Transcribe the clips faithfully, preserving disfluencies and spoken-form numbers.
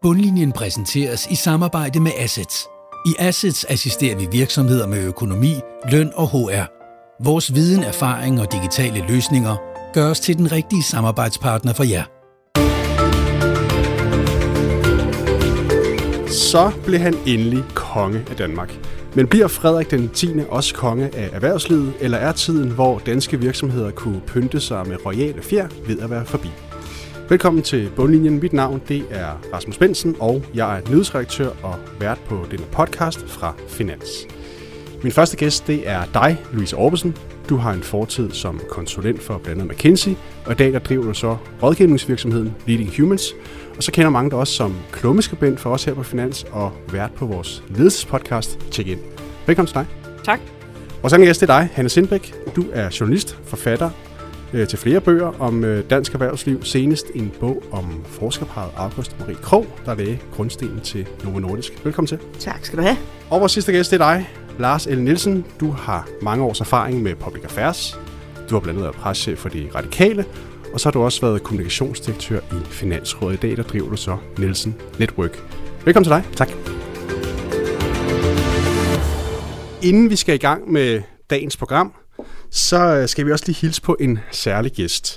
Bundlinjen præsenteres i samarbejde med Assets. I Assets assisterer vi virksomheder med økonomi, løn og H R. Vores viden, erfaring og digitale løsninger gør os til den rigtige samarbejdspartner for jer. Så blev han endelig konge af Danmark. Men bliver Frederik den tiende også konge af erhvervslivet, eller er tiden, hvor danske virksomheder kunne pynte sig med royale fjer, ved at være forbi? Velkommen til Bundlinjen. Mit navn det er Rasmus Bensen, og jeg er nyhedsredaktør og vært på denne podcast fra Finans. Min første gæst det er dig, Louise Orbesen. Du har en fortid som konsulent for blandt andet McKinsey, og i dag der driver du så rådgivningsvirksomheden Leading Humans. Og så kender mange dig også som klummeskribent for os her på Finans og vært på vores ledelsespodcast Check In. Velkommen til dig. Tak. Vores anden gæst det er dig, Hanne Sindbæk. Du er journalist, forfatter øh, til flere bøger om øh, dansk erhvervsliv. Senest en bog om forskerparret August Marie Krogh, der lagde grundstenen til Novo Nordisk. Velkommen til. Tak skal du have. Og vores sidste gæst det er dig, Lars L. Nielsen. Du har mange års erfaring med public affairs. Du har blandt andet været preschef for De Radikale, og så har du også været kommunikationsdirektør i Finansrådet. I dag der driver du så Nielsen Network. Velkommen til dig. Tak. Inden vi skal i gang med dagens program, så skal vi også lige hilse på en særlig gæst,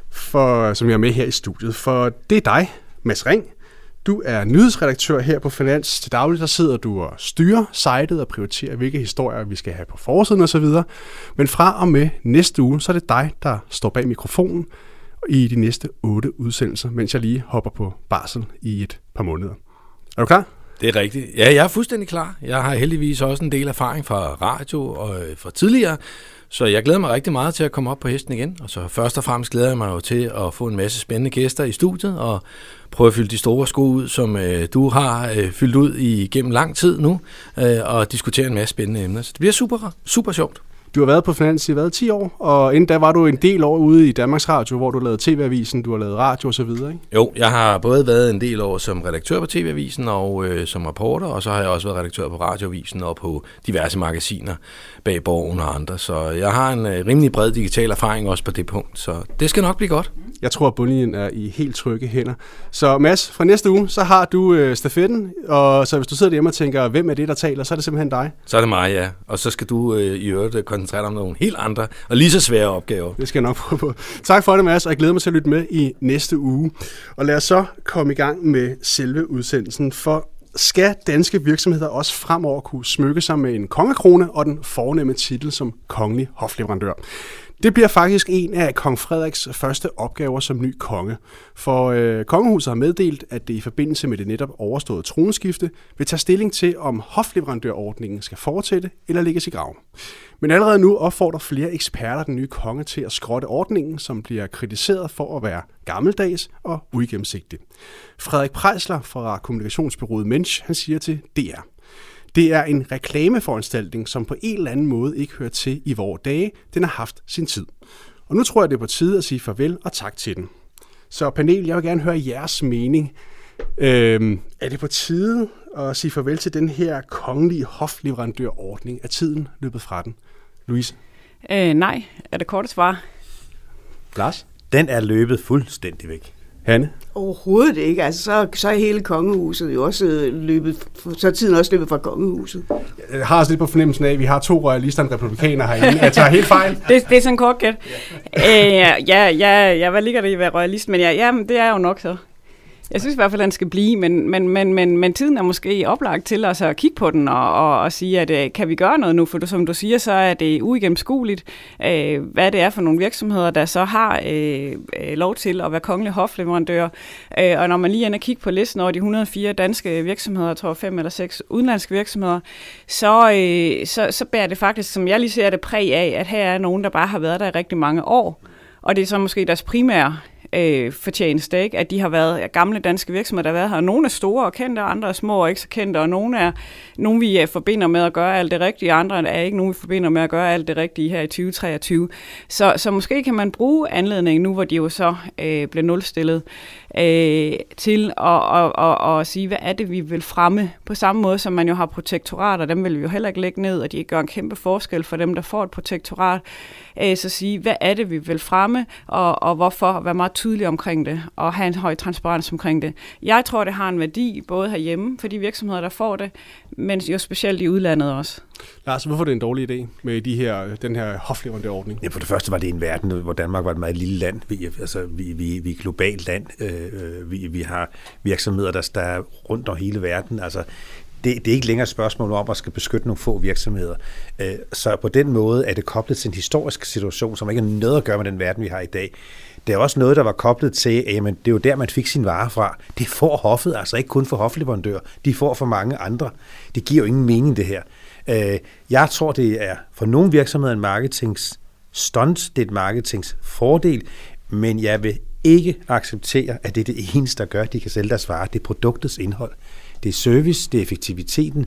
for, som jeg er med her i studiet. For det er dig, Mads Ring. Du er nyhedsredaktør her på Finans. Til daglig der sidder du og styrer sitet og prioriterer, hvilke historier vi skal have på forsiden osv. Men fra og med næste uge, så er det dig, der står bag mikrofonen i de næste otte udsendelser, mens jeg lige hopper på barsel i et par måneder. Er du klar? Det er rigtigt. Ja, jeg er fuldstændig klar. Jeg har heldigvis også en del erfaring fra radio og fra tidligere, så jeg glæder mig rigtig meget til at komme op på hesten igen. Og så først og fremmest glæder jeg mig jo til at få en masse spændende gæster i studiet og prøve at fylde de store sko ud, som øh, du har øh, fyldt ud i gennem lang tid nu, øh, og diskutere en masse spændende emner. Så det bliver super, super sjovt. Du har været på Finans i hvad, ti år, og inden da var du en del år ude i Danmarks Radio, hvor du lavede T V-avisen, du har lavet radio osv., ikke? Jo, jeg har både været en del år som redaktør på T V-avisen og øh, som reporter, og så har jeg også været redaktør på radioavisen og på diverse magasiner bag Borgen og andre. Så jeg har en øh, rimelig bred digital erfaring også på det punkt, så det skal nok blive godt. Jeg tror, at bundlinjen er i helt trygge hænder. Så Mads, fra næste uge, så har du øh, stafetten, og så hvis du sidder hjemme og tænker, hvem er det, der taler, så er det simpelthen dig. Så er det mig, ja. Og så skal du øh, i øvrigt koncentrere dig om nogle helt andre og lige så svære opgaver. Det skal jeg nok prøve på. Tak for det, Mads, og jeg glæder mig til at lytte med i næste uge. Og lad os så komme i gang med selve udsendelsen, for skal danske virksomheder også fremover kunne smykke sig med en kongekrone og den fornemme titel som kongelig hofleverandør? Det bliver faktisk en af kong Frederiks første opgaver som ny konge. For øh, kongehuset har meddelt, at det i forbindelse med det netop overståede tronskifte vil tage stilling til, om hofleverandørordningen skal fortsætte eller lægges i graven. Men allerede nu opfordrer flere eksperter den nye konge til at skrotte ordningen, som bliver kritiseret for at være gammeldags og uigennemsigtig. Frederik Preisler fra kommunikationsbureauet Mensch, han siger til D R: Det er en reklameforanstaltning, som på en eller anden måde ikke hører til i vore dage. Den har haft sin tid. Og nu tror jeg, det er på tide at sige farvel og tak til den. Så panel, jeg vil gerne høre jeres mening. Øhm, er det på tide at sige farvel til den her kongelige hofleverandørordning? Er tiden løbet fra den? Louise? Øh, nej, er det korte svar. Lars? Den er løbet fuldstændig væk. Hanne? Overhovedet ikke. Altså, så, så er hele kongehuset jo også løbet, så er tiden også løbet fra kongehuset. Jeg har også lidt på fornemmelsen af, at vi har to royalister og en republikaner herinde. Jeg tager helt fejl. det, det er sådan en kort gæt. øh, ja, ja, ja, hvad ligger det i at være royalist? Men ja, ja, men det er jo nok så. Jeg synes i hvert fald, at den skal blive, men, men, men, men, men tiden er måske oplagt til os at kigge på den og, og, og sige, at kan vi gøre noget nu? For som du siger, så er det uigennemskueligt, øh, hvad det er for nogle virksomheder, der så har øh, lov til at være kongelige hofleverandører. Øh, og når man lige ender og kigge på listen over de et hundrede og fire danske virksomheder, jeg tror fem eller seks udenlandske virksomheder, så, øh, så, så bærer det faktisk, som jeg lige ser det, præg af, at her er nogen, der bare har været der i rigtig mange år. Og det er så måske deres primære øh, fortjeneste, ikke? At de har været gamle danske virksomheder, der har været her. Nogle er store og kendte, og andre er små og ikke så kendte, og nogle er nogle, vi forbinder med at gøre alt det rigtige, og andre er ikke nogen, vi forbinder med at gøre alt det rigtige her i tyve treogtyve. Så, så måske kan man bruge anledningen nu, hvor de jo så øh, bliver nulstillet, øh, til at og, og, og sige, hvad er det, vi vil fremme? På samme måde, som man jo har protektorater, dem vil vi jo heller ikke lægge ned, og de gør en kæmpe forskel for dem, der får et protektorat. Øh, så sige, hvad er det, vi vil fremme, og, og hvorfor, og være meget tydelig omkring det, og have en høj transparens omkring det. Jeg tror, det har en værdi, både herhjemme, for de virksomheder, der får det, men jo specielt i udlandet også. Lars, hvorfor er det en dårlig idé med de her, den her hofleverandørordning? Ja, for det første var det en verden, hvor Danmark var et meget lille land. Vi, altså, vi, vi, vi er et globalt land. Øh, vi, vi har virksomheder, der, der er rundt om hele verden. Altså, det, det er ikke længere et spørgsmål om at skal beskytte nogle få virksomheder. Øh, så på den måde er det koblet til en historisk situation, som ikke har noget at gøre med den verden, vi har i dag. Det er også noget, der var koblet til, at jamen, det er jo der, man fik sin varer fra. Det får hoffet, altså ikke kun for hofleverandører. De får for mange andre. Det giver jo ingen mening, det her. Jeg tror, det er for nogle virksomheder en marketingsstunt, det er et marketingsfordel, men jeg vil ikke acceptere, at det er det eneste, der gør, at de kan sælge deres varer. Det er produktets indhold. Det er service, det er effektiviteten.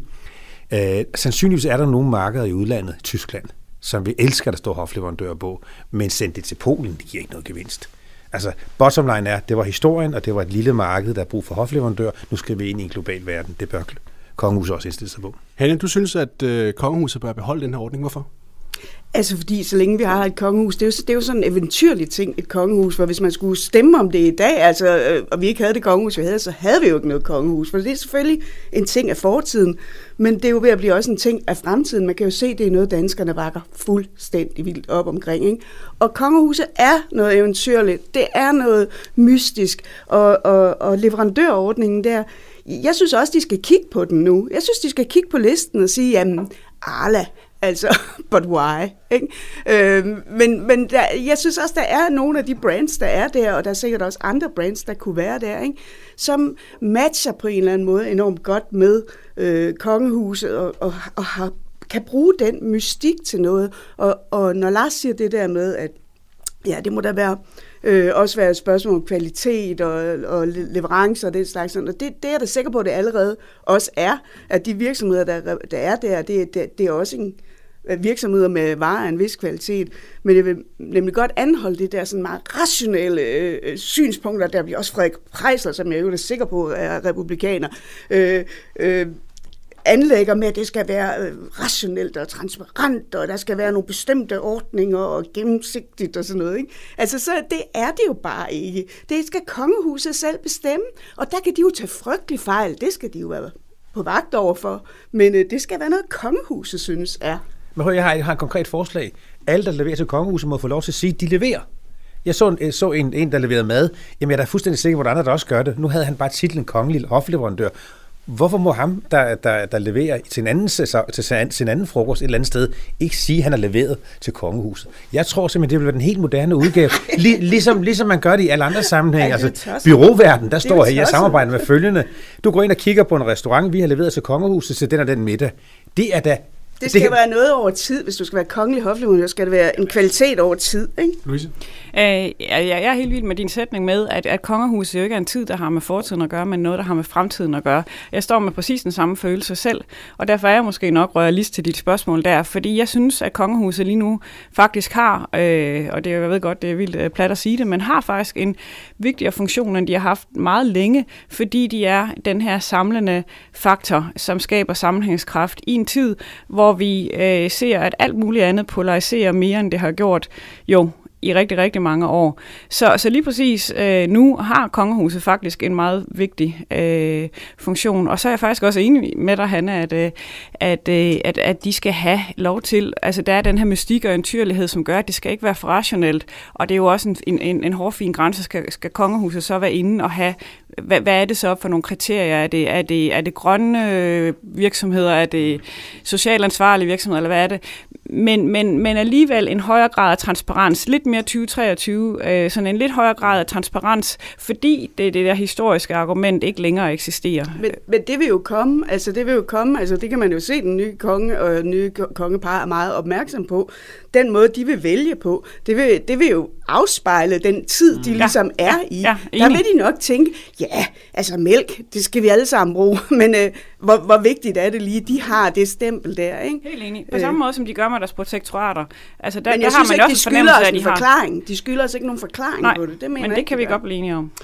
Øh, sandsynligvis er der nogle markeder i udlandet, Tyskland, som vi elsker, at der står hofleverandører på, men send det til Polen, det giver ikke noget gevinst. Altså, bottom line er, det var historien, og det var et lille marked, der er brug for hofleverandører. Nu skal vi ind i en global verden. Det bør kongehuset også indstille sig på. Hanne, du synes, at øh, kongehuset bør beholde den her ordning. Hvorfor? Altså fordi, så længe vi har et kongehus, det er jo, det er jo sådan en eventyrlig ting, et kongehus, for hvis man skulle stemme om det i dag, altså, øh, og vi ikke havde det kongehus, vi havde, så havde vi jo ikke noget kongehus, for det er selvfølgelig en ting af fortiden, men det er jo ved at blive også en ting af fremtiden. Man kan jo se, det er noget, danskerne bakker fuldstændig vildt op omkring, ikke? Og kongehuset er noget eventyrligt, det er noget mystisk, og, og, og leverandørordningen der, jeg synes også, de skal kigge på den nu. Jeg synes, de skal kigge på listen og sige, jamen, Arla, altså, but why? Ikke? Øh, men men der, jeg synes også, der er nogle af de brands, der er der, og der er sikkert også andre brands, der kunne være der, ikke? Som matcher på en eller anden måde enormt godt med øh, kongehuset, og, og, og har, kan bruge den mystik til noget. Og, og når Lars siger det der med, at ja, det må da være Øh, også være et spørgsmål om kvalitet og, og leverancer og det slags. Og det, det er jeg da sikker på, at det allerede også er, at de virksomheder, der, der er der, det, det, det er også en virksomheder med varer af en vis kvalitet. Men jeg vil nemlig godt anholde det der sådan meget rationelle øh, synspunkter, der bliver også Frederik Preisler, som jeg jo er sikker på er republikaner, øh, øh, anlægger med, at det skal være øh, rationelt og transparent, og der skal være nogle bestemte ordninger og gennemsigtigt og sådan noget. Ikke? Altså, så det er det jo bare ikke. Det skal kongehuset selv bestemme, og der kan de jo tage frygtelig fejl. Det skal de jo være på vagt overfor. Men øh, det skal være noget, kongehuset synes er. Men hør, jeg har, jeg har et konkret forslag. Alle, der leverer til kongehuset, må få lov til at sige, at de leverer. Jeg så, en, så en, en, der leverede mad. Jamen, jeg er da fuldstændig sikker på, at andre der også gør det. Nu havde han bare titlen kongelig hofleverandør. Hvorfor må ham, der, der, der leverer til en, anden, til en anden frokost et eller andet sted, ikke sige, at han har leveret til kongehuset? Jeg tror simpelthen, det vil være den helt moderne udgave. Lig, ligesom, ligesom man gør det i alle andre sammenhænge. Altså, byråverden, der står her, jeg samarbejder med følgende. Du går ind og kigger på en restaurant, vi har leveret til kongehuset, så den og den middag. Det er da... Det skal det kan... være noget over tid. Hvis du skal være kongelig hofleverandør, skal det være en kvalitet over tid, ikke? Louise? Øh, jeg, jeg er helt vild med din sætning med, at, at kongehuset jo ikke er en tid, der har med fortiden at gøre, men noget, der har med fremtiden at gøre. Jeg står med præcis den samme følelse selv, og derfor er jeg måske nok royalist til dit spørgsmål der, fordi jeg synes, at kongehuset lige nu faktisk har, øh, og det, jeg ved godt, det er vildt øh, plat at sige det, men har faktisk en vigtigere funktion, end de har haft meget længe, fordi de er den her samlende faktor, som skaber sammenhængskraft i en tid, hvor vi øh, ser, at alt muligt andet polariserer mere, end det har gjort jo i rigtig, rigtig mange år. Så, så lige præcis øh, nu har kongehuset faktisk en meget vigtig øh, funktion. Og så er jeg faktisk også enig med dig, Hanne, at, øh, at, øh, at, at de skal have lov til, altså der er den her mystik og eventyrlighed, som gør, at det skal ikke være for rationelt. Og det er jo også en, en, en hårfin grænse, skal, skal kongehuset så være inde og have, hvad, hvad er det så for nogle kriterier? Er det, er det, er det grønne øh, virksomheder? Er det socialt ansvarlige virksomheder? Eller hvad er det? Men, men, men alligevel en højere grad af transparens, lidt mere tyve treogtyve, øh, sådan en lidt højere grad af transparens, fordi det, det der historiske argument ikke længere eksisterer. Men, men det vil jo komme, altså det vil jo komme, altså det kan man jo se, den nye konge og nye kongepar er meget opmærksom på. Den måde, de vil vælge på, det vil, det vil jo afspejle den tid, de ligesom ja, er ja, i. Ja, der vil de nok tænke, ja, altså mælk, det skal vi alle sammen bruge, men øh, hvor, hvor vigtigt er det lige, de har det stempel der, ikke? Helt enig. På samme øh. måde, som de gør med deres protektorater. Altså, der, men jeg der har synes man ikke, også de skylder os at en de har... forklaring. De skylder os ikke nogen forklaring Nej, på det. Det mener men det ikke, kan vi gør. godt blive enige om.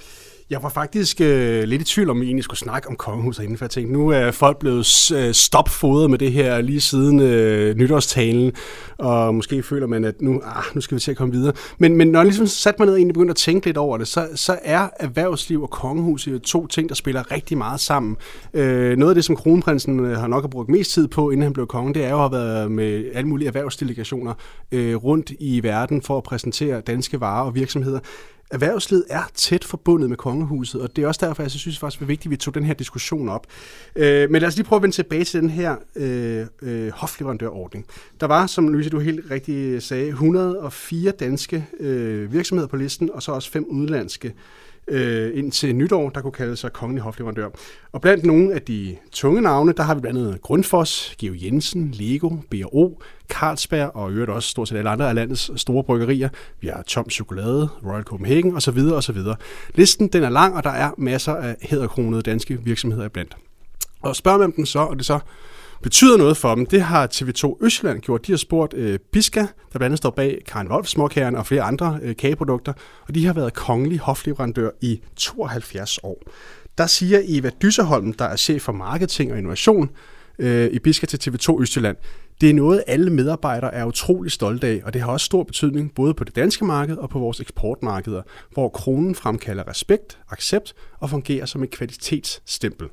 Jeg var faktisk øh, lidt i tvivl om, at vi egentlig skulle snakke om kongehuset inden, for jeg tænkte, nu er folk blevet øh, stopfodret med det her lige siden øh, nytårstalen, og måske føler man, at nu, ah, nu skal vi til at komme videre. Men, men når jeg ligesom satte mig ned og egentlig begyndte at tænke lidt over det, så, så er erhvervsliv og kongehuset to ting, der spiller rigtig meget sammen. Øh, noget af det, som kronprinsen har nok brugt mest tid på, inden han blev konge, det er jo at have været med alle mulige erhvervsdelegationer øh, rundt i verden for at præsentere danske varer og virksomheder. Erhvervslivet er tæt forbundet med kongehuset, og det er også derfor, jeg synes faktisk, det er vigtigt, at vi tog den her diskussion op. Øh, men lad os lige prøve at vende tilbage til den her øh, øh, hofleverandørordning. Der var, som Louise, du helt rigtigt sagde, et hundrede og fire danske øh, virksomheder på listen, og så også fem udenlandske øh, indtil nytår, der kunne kalde sig kongelig hofleverandør. Og blandt nogle af de tunge navne, der har vi blandt andet Grundfos, Georg Jensen, Lego, B og O, Carlsberg og i øvrigt også stort set alle andre af landets store bryggerier. Vi har Tom Chokolade, Royal Copenhagen osv. osv. Listen den er lang, og der er masser af hæderkronede danske virksomheder iblandt. Og spørger man dem så, og det så betyder noget for dem, det har T V to Østjylland gjort. De har spurgt øh, Biska, der blandt andet står bag Karen Wolf småkagerne og flere andre øh, kageprodukter, og de har været kongelig hofleverandør i tooghalvfjerds år. Der siger Eva Dysserholm, der er chef for marketing og innovation øh, i Biska til T V to Østjylland, det er noget, alle medarbejdere er utrolig stolte af, og det har også stor betydning både på det danske marked og på vores eksportmarkeder, hvor kronen fremkalder respekt, accept og fungerer som et kvalitetsstempel.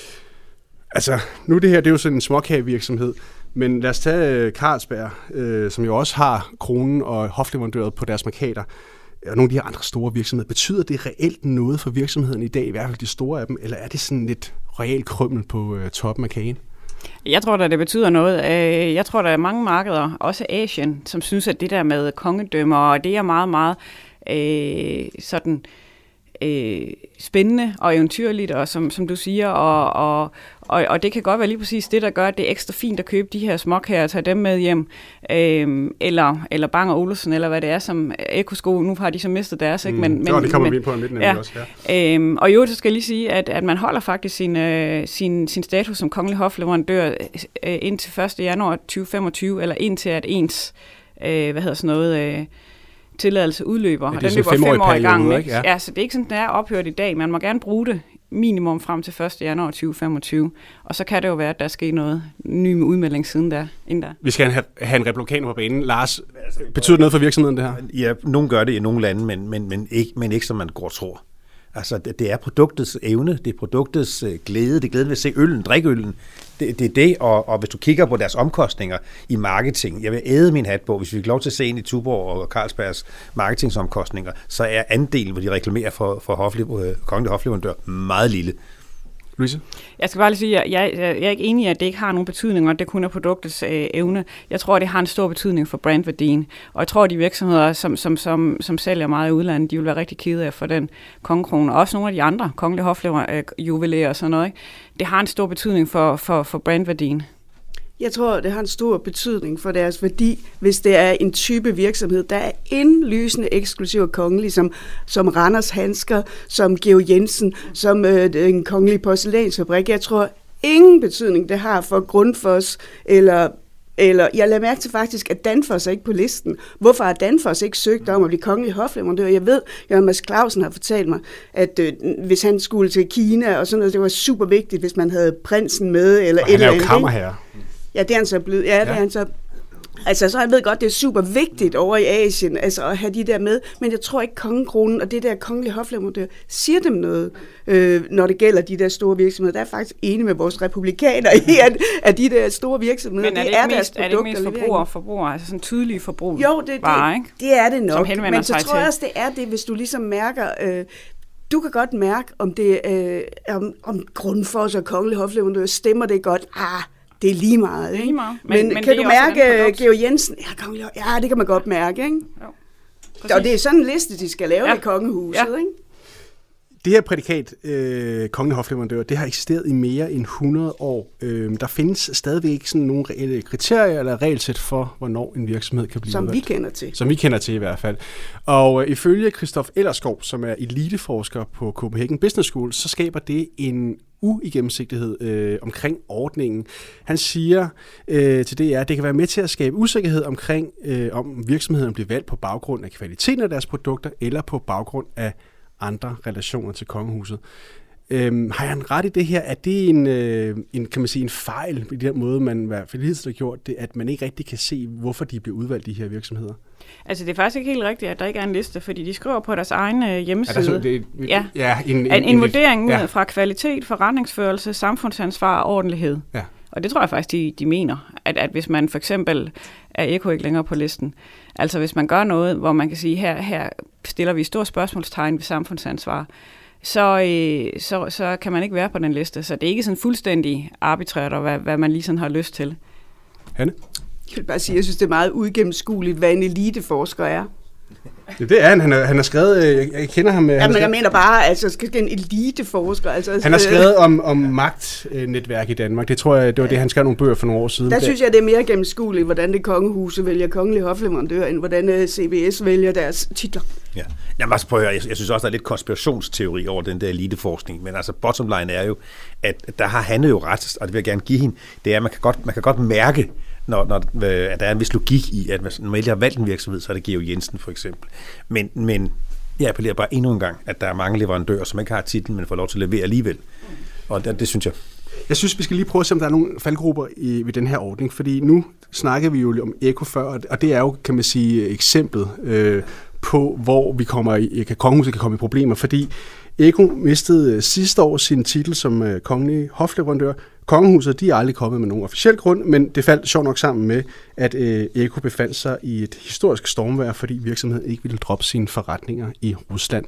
Altså, nu det her, det er jo sådan en småkagevirksomhed, men lad os tage Carlsberg, øh, som jo også har kronen og hofleverandøret på deres markader, og nogle af de her andre store virksomheder. Betyder det reelt noget for virksomheden i dag, i hvert fald de store af dem, eller er det sådan lidt reelt krymmel på øh, toppen af kagen? Jeg tror da, det betyder noget. Jeg tror, der er mange markeder, også Asien, som synes, at det der med kongedømmer, og det er meget, meget øh, sådan øh, spændende og eventyrligt, og som, som du siger, og, og, og, og det kan godt være lige præcis det, der gør, at det er ekstra fint at købe de her småkager og tage dem med hjem, øh, eller, eller Bang og Olufsen, eller hvad det er, som Eko-sko, nu har de så mistet deres, ikke? Men, mm, men, det kommer vi ind på om lidt, ja, også. Ja. Øh, og jo, så skal jeg lige sige, at, at man holder faktisk sin, øh, sin, sin status som kongelig hofleverandør øh, indtil første januar tyve femogtyve, eller indtil at ens, øh, hvad hedder sådan noget, øh, tilladelse udløber, ja, og den løber fem år i gang. Ikke? Ja. Ja, så det er ikke sådan, den er ophørt i dag. Man må gerne bruge det minimum frem til første januar tyve femogtyve, og så kan det jo være, at der sker noget ny med udmelding siden der, inden der. Vi skal have, have en republikaner på banen. Lars, betyder det noget for virksomheden, det her? Ja, nogen gør det i nogle lande, men, men, men, ikke, men ikke som man går tror. Altså, det, det er produktets evne, det er produktets øh, glæde, det er glæden ved at se øllen, drikke øllen. Det, det er det, og, og hvis du kigger på deres omkostninger i marketing, jeg vil æde min hat på, hvis vi fik lov til at se ind i Tuborg og Carlsbergs marketingsomkostninger, så er andelen, hvor de reklamerer for, for hofle, øh, kongelig hofleverandør, meget lille. Louise? Jeg skal bare lige sige, at jeg, jeg, jeg er ikke enig i, at det ikke har nogen betydning, og det kun er produktets øh, evne. Jeg tror, det har en stor betydning for brandværdien. Og jeg tror, at de virksomheder, som, som, som, som sælger meget i udlandet, de vil være rigtig kede af for den kongekrone. Og også nogle af de andre kongelige hofleverandører, øh, juvelærer og sådan noget. Ikke? Det har en stor betydning for, for, for brandværdien. Jeg tror, det har en stor betydning for deres værdi, hvis det er en type virksomhed, der er indlysende eksklusiv og kongelig, som, som Randers Handsker, som Georg Jensen, som øh, en kongelig porcelænsfabrik. Jeg tror, ingen betydning det har for Grundfos, eller, eller jeg lader mærke til faktisk, at Danfoss er ikke på listen. Hvorfor har Danfoss ikke søgt om at blive kongelig hofleverandør? Jeg ved, at Mads Clausen har fortalt mig, at øh, hvis han skulle til Kina og sådan noget, det var super vigtigt, hvis man havde prinsen med, eller og et eller andet. Han er jo kammerherre. Ja, det er han så blevet. Ja, ja. Det er han så. Altså, så jeg ved godt, det er super vigtigt over i Asien, altså at have de der med, men jeg tror ikke, kongekronen og det der kongelige hofleverandør siger dem noget, øh, når det gælder de der store virksomheder. Der er faktisk enig med vores republikaner i, at, at de der store virksomheder, men er det, det er mest, deres produkter. Er det ikke mest forbruger, forbruger, altså sådan tydelige forbrug? Jo, det, det, bare, ikke? det er det nok, men så tror jeg til. også, det er det, hvis du ligesom mærker... Øh, Du kan godt mærke, om det øh, om, om Grundfos og kongelig hofleverandør stemmer det godt. Ah, det er lige meget, ikke? Lige meget. Men, men, men kan du mærke Georg Jensen? Ja, kongelig, ja, det kan man godt mærke, ikke? Jo. Og det er sådan en liste, de skal lave ja. i kongehuset, ja. ikke? Det her prædikat, øh, kongelig hofleverandør, det har eksisteret i mere end hundrede år. Øh, der findes stadigvæk ikke sådan nogle reelle kriterier eller regelsæt for, hvornår en virksomhed kan blive Som udvalgt. vi kender til. Som vi kender til i hvert fald. Og øh, ifølge Christoph Ellerskov, som er eliteforsker på Copenhagen Business School, så skaber det en uigennemsigtighed øh, omkring ordningen. Han siger øh, til D R, at det kan være med til at skabe usikkerhed omkring, øh, om virksomheden bliver valgt på baggrund af kvaliteten af deres produkter, eller på baggrund af andre relationer til kongehuset. Øhm, har jeg en ret i det her? Er det en, øh, en, kan man sige, en fejl i den måde, man i hvert fald har gjort det, at man ikke rigtig kan se, hvorfor de bliver udvalgt, de her virksomheder? Altså, det er faktisk ikke helt rigtigt, at der ikke er en liste, fordi de skriver på deres egen øh, hjemmeside. Ja, det, ja. ja en, en, en, en vurdering ja. ud fra kvalitet, forretningsførelse, samfundsansvar og ordentlighed. Ja. Og det tror jeg faktisk, de, de mener, at, at hvis man for eksempel er Eko ikke længere på listen, altså hvis man gør noget, hvor man kan sige, her, her stiller vi store spørgsmålstegn ved samfundsansvar, Så, øh, så, så kan man ikke være på den liste. Så det er ikke sådan fuldstændig arbitrært, og hvad, hvad man lige sådan har lyst til. Hanne? Jeg vil bare sige, jeg synes, det er meget uigennemskueligt, hvad en eliteforsker er. Ja, det er han. Han har, han har skrevet, jeg, jeg kender ham. Ja, han men jeg mener bare, altså, skal en eliteforsker. Altså, han har skrevet om, om magtnetværk i Danmark. Det tror jeg, det var det, han skrev nogle bøger for nogle år siden. Der synes jeg, det er mere gennemskueligt, hvordan det kongehuset vælger kongelige hofleverandører, end hvordan C B S vælger deres titler. Ja. Jamen altså prøv at høre, jeg, jeg synes også, der er lidt konspirationsteori over den der eliteforskning, men altså bottom line er jo, at der har Hanne jo ret, og det vil jeg gerne give hende, det er, at man kan godt, man kan godt mærke, når, når at der er en vis logik i, at når man har valgt en virksomhed, så er det Georg Jensen for eksempel. Men, men jeg appellerer bare endnu en gang, at der er mange leverandører, som ikke har titlen, men får lov til at levere alligevel. Og det, det synes jeg. Jeg synes, vi skal lige prøve at se, om der er nogle faldgrupper i, ved den her ordning, fordi nu snakker vi jo om Eko før, og det er jo, kan man sige, eksemplet øh, på, hvor vi kommer i, kongehuset kan komme i problemer, fordi Eko mistede sidste år sin titel som øh, kongelig hofleverandør. Kongehuset, de er aldrig kommet med nogen officiel grund, men det faldt sjovt nok sammen med, at øh, Eko befandt sig i et historisk stormvejr, fordi virksomheden ikke ville droppe sine forretninger i Rusland.